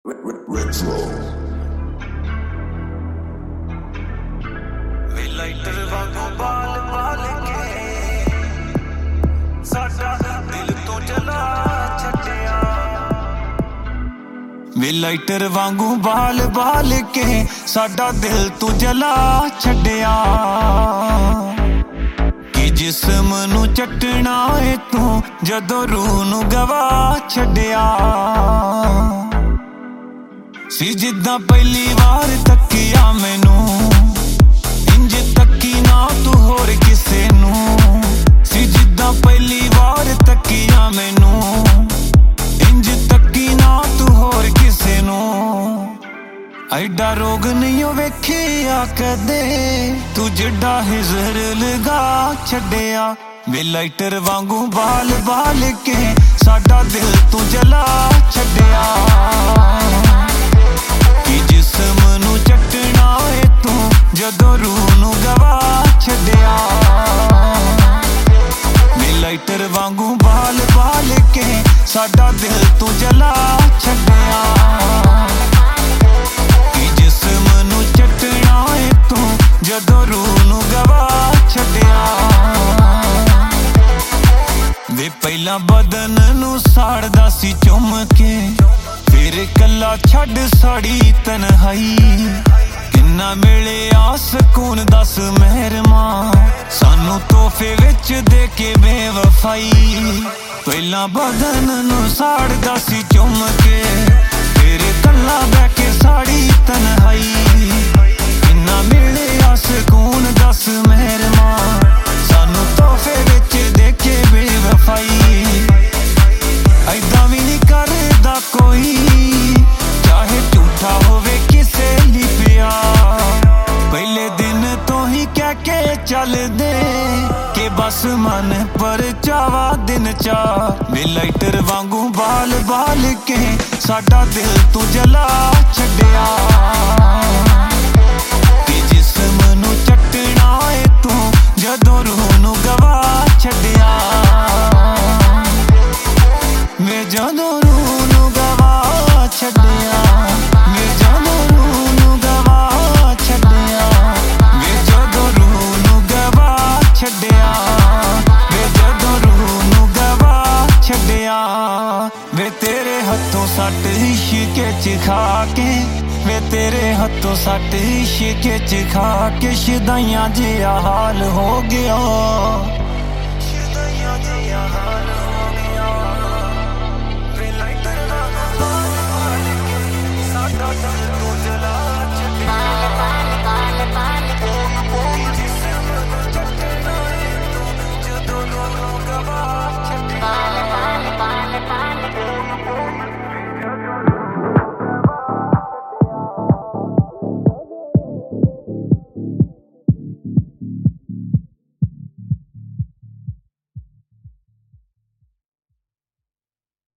Retro. वे lighter वांगू बाल बाल के साडा दिल तो जला छड्डिया वे लाइटर वांगू बाल बाल के साडा दिल तू जला छड्डिया कि जिस्म नू चटना है तू जदों रूह नू गवा छड्डिया सी जिद्दां पहली वार तकिया मैनू इंज तकी ना तू होर किसे नू सी जिद्दां पहली वार तकिया मैनू इंज तकी ना तू होर किसे नू ऐडा रोग नहीं वेखिया कदे तू जिड्डा हिजर लगा छड्डिया वे लाइटर वांगू बाल बाल के साडा दिल तू जला छड्डिया जिस्म नू चटना है तू जदों रूह नू गवा छड्डिया वे लाइटर वांगू बाल बाल के साडा दिल तू जला छड्डिया जिस्म नू चटना है तू जदों रूह नू गवा छड्डिया वे पहला बदन नू साड़दा सी चुम के फिर कला छड़ साड़ी तन्हाई किन्ना मिले आ सकून दस मेहरमा सानू तोहफे विच दे के बेवफाई पहला बदन नू साड़दा सी चुम के फिर कला बह के साड़ी तन्हाई किन्ना मिले आ सकून दस मेहरमा सानू तोहफे विच दे के बेवफाई ऐदा भी नहीं करदा कोई चाहे झूठा होवे किसे ली प्यार पहले दिन तो ही कह के चल दे के बस मन पर चावा दिन चा वे लाइटर वांगू बाल बाल के साडा दिल तू जला छड्डिया कि जिस्म नू चटना है तू जदों रूह नू गवा छड्डिया वे जदों रूह नू गवा छड्डिया वे जदों रूह नू गवा छड्डिया वे जदों रूह नू गवा छड्डिया वे जदों रूह नू गवा छड्डिया वे तेरे हत्थों सट इश्के च खा के वे तेरे हत्थों सट इश्के च खा के शदाइयां जिहा हाल हो गया शदाइयां जिहा हाल हो गया वे लाइटर वांगू बाल बाल के साडा दिल तू जला छड्डिया